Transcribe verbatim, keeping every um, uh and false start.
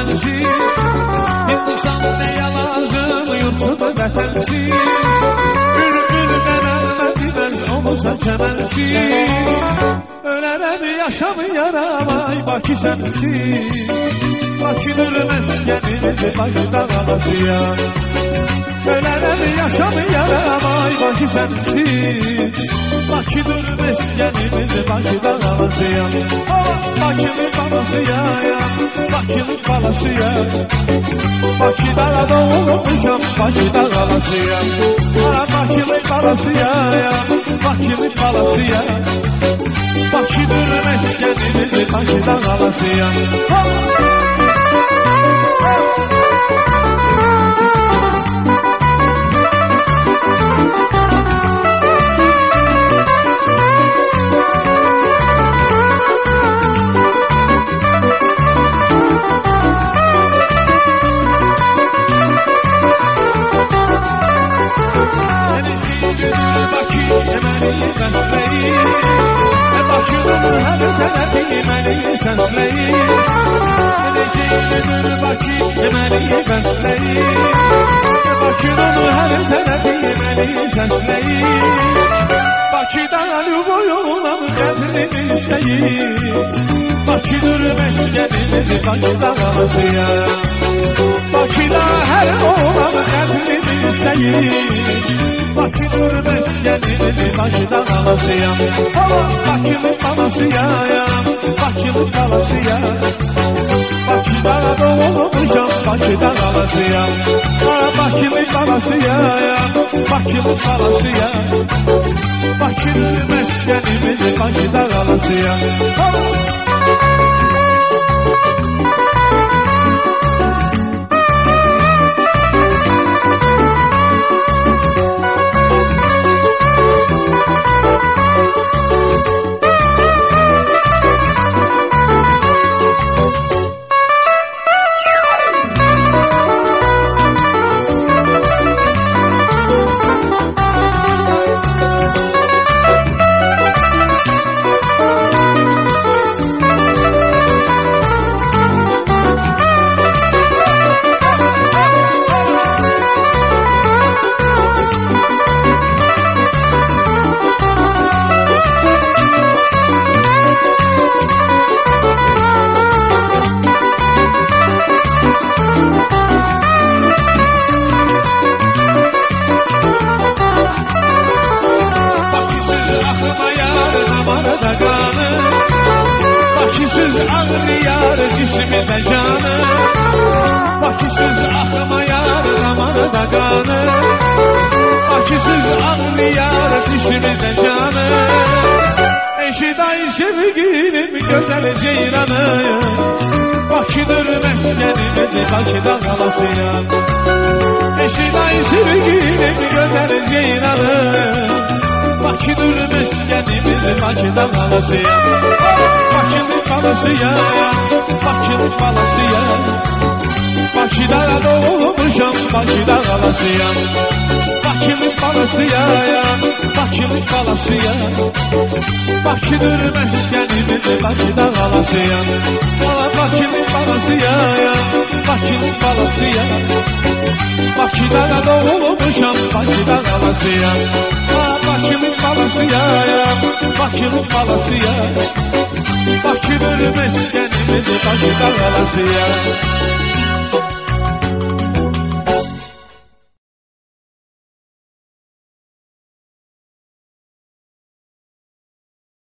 çəmənsiz. Hindistan nəyə lazım, yurtsudur vətənsiz. Bülbül qədərlə dinər, olursa çəmənsiz. Ölərəm yaşamayaram, ay Bakı sənsiz. Bakıdır məskənimiz, Bakıda qalacağam. Ölərəm yaşamayaram, ay Bakı sənsiz. Bakıdır məskənimiz, Bakıda qalacağam. Bakılı balasıyam, Bakılı balasıyam. Bakıda doğulmuşam, Bakıda qalacağam. Bakılı balasıyam, Bakılı balasıyam. Bakıdır məskənimiz, Bakıda qalacağam. Deməli səsləyir, Eləcəklidir Bakı, deməli bəsləyir. Bakının hər tərəfi deməli səsləyir. Bakıda lüboyulam qədrini istəyir. Bakıdır məskənimiz, Bakıda qalacağam. Bakıda hər oğlan qədrini istəyir. Bakıdır məskənimiz, Bakıda qalacağam. Bakılı balasıyam, Bakılı balasıyam. Bakıda doğulmuşam, Bakıda qalacağam. Bakılı balasıyam, Bakılı balasıyam. Bakıdır məskənimiz, Bakıda qalacağam. Bakısız ağrıyar cismimdə canı. Bakısız axmayar damarda qanı. Bakısız ağrıyar cismimdə canı. Eşiday sevgilim gözəl ceyranı. Bakıdır məskənimiz, Bakıda qalacağam. Eşiday sevgilim gözəl ceyranı. Bakıdır məskənimiz, Bakıda qalacağam. Bakılı balasıyam, Bakılı balasıyam. Bakıda doğulmuşam, Bakıda qalacağam. Bakılı balasıyam, Bakılı balasıyam. Bakıdır məskənimiz, Bakıda qalacağam. Bakılı balasıyam, Bakılı balasıyam. Bakıda doğulmuşam, Bakıda qalacağam. Bakılı balasıyam, Bakılı balasıyam. Bakıdır məskənimiz, Bakıda qalacağam.